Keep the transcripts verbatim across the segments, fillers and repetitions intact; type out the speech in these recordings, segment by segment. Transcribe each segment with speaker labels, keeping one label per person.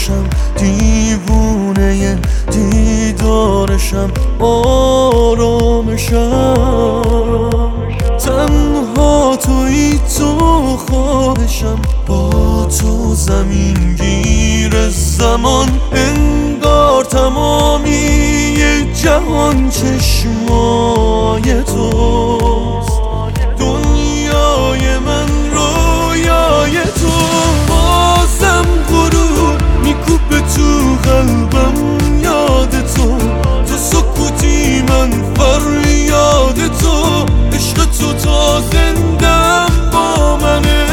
Speaker 1: باشم، دیوونه دیدارشم، آرامشم. تنها تویی تو خواهشم، با تو زمین گیر زمان، انگار تمامی جهان چشمای توست. دنیای من رویای تو، بازم غرور میکوبه تو قلبم یاد تو. تو سکوتی من فریاد تو، عشق تو تا زندم با منه.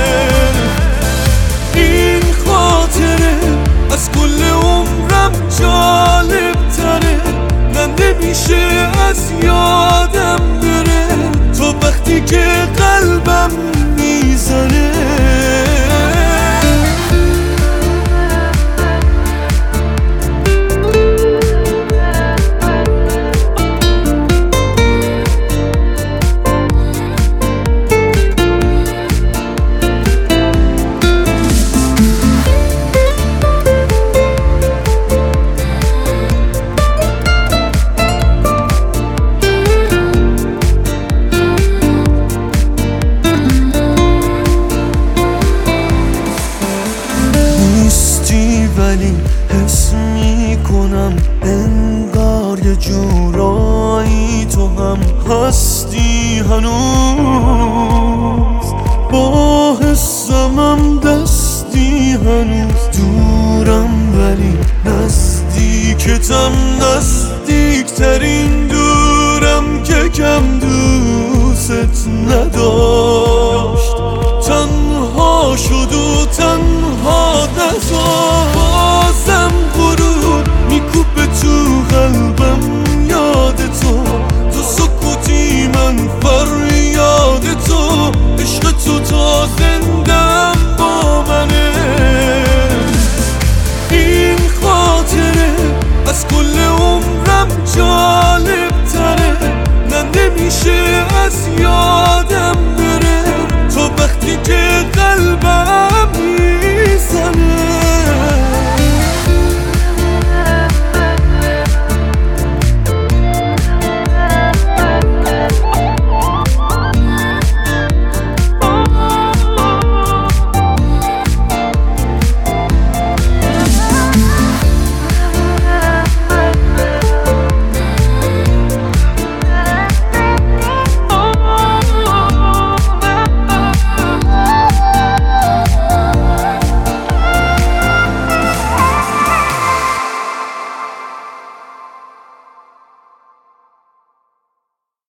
Speaker 1: این خاطره از کل عمرم جالب تره، نه نمیشه از یادم بره تو وقتی که قلبم میزنه. ولی حس میکنم انگار یه جورایی تو هم هستی هنوز. با حسمم دستی هنوز، دورم ولی نزدیکتم، نزدیکترین دورم که کم دوست نداشت. تنها شد و تنها نذاشت، بازم غرور میکوبه تو قلبم یاد تو. تو سکوتی من فریاد تو، عشق تو تا زندم با منه. این خاطره از کل عمرم جالب تره، نه نمیشه از یادم بره تو وقتی که قلبم